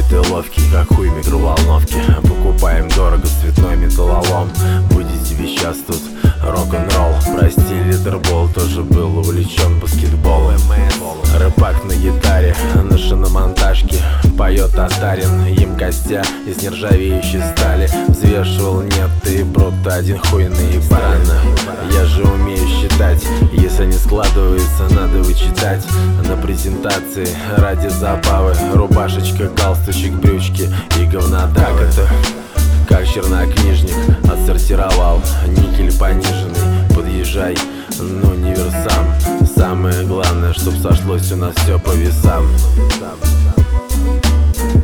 ты ловкий, как хуй микроволновки. Покупаем дорого цветной металлолом. Будет тебе сейчас тут рок-н-ролл. Прости, литербол тоже был увлечен баскетболом. Рэпак на гитаре, на шиномонтажке поет татарин. Им костя из нержавеющей стали. Взвешивал, нет, ты просто один хуйный баран. Я же умею считать, если не складывается, надо вычитать. На презентации ради забавы рубашечка, галстучек, брючки и говнодавы. Это как чернокнижник отсортировал никель пониженный. Подъезжай, ну не версам. Самое главное, чтоб сошлось у нас все по весам.